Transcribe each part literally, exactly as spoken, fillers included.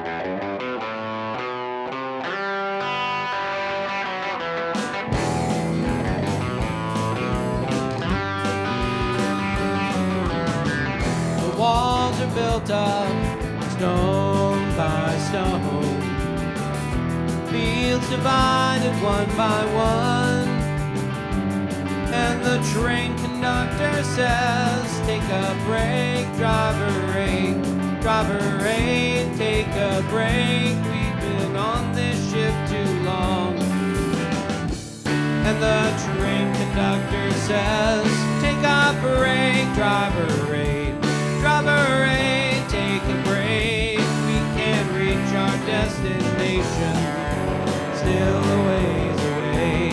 The walls are built up stone by stone, fields divided one by one, and the train conductor says, take a break, driver eight, driver eight, take a break, we've been on this ship too long. And the train conductor says, take a break, driver eight, driver eight, take a break, we can't reach our destination, still a ways away.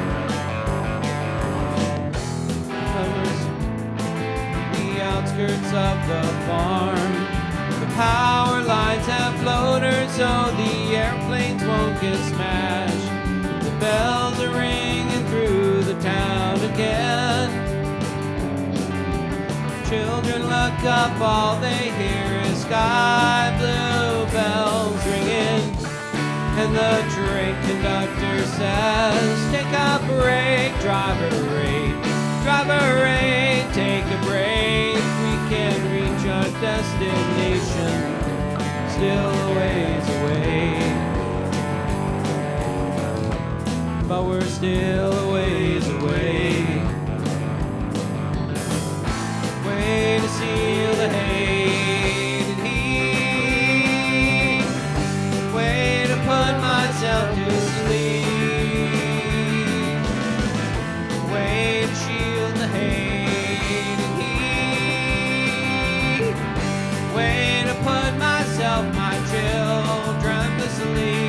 Covers the outskirts of the farm, the power lines have floaters so the airplanes won't get smashed. The bells are ringing through the town again. Children look up, all they hear is sky blue bells ringing. And the train conductor says, take a break, driver eight, driver eight, take a break, we can't reach our destination, still a ways away, but we're still a ways away. Way to seal the hate and heat, way to put myself to sleep, way to shield the hate and heat, way to put myself, my children to sleep.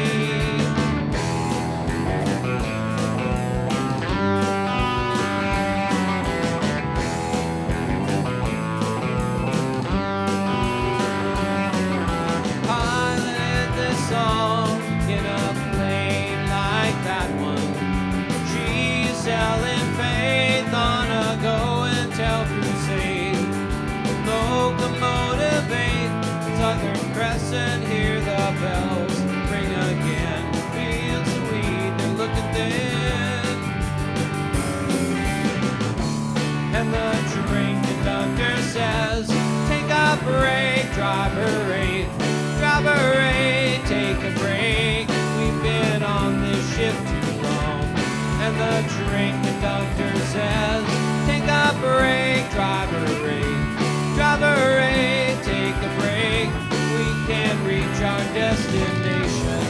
Selling faith on a go and tell crusade. Locomotive eight, Southern Crescent, hear the bells ring again. Fields of wheat, they're looking thin. And the train conductor says, take a break, driver eight, driver eight, take a break. We've been on this ship too long. And the train conductor says, take a break, driver eight, driver eight, take a break, we can't reach our destination.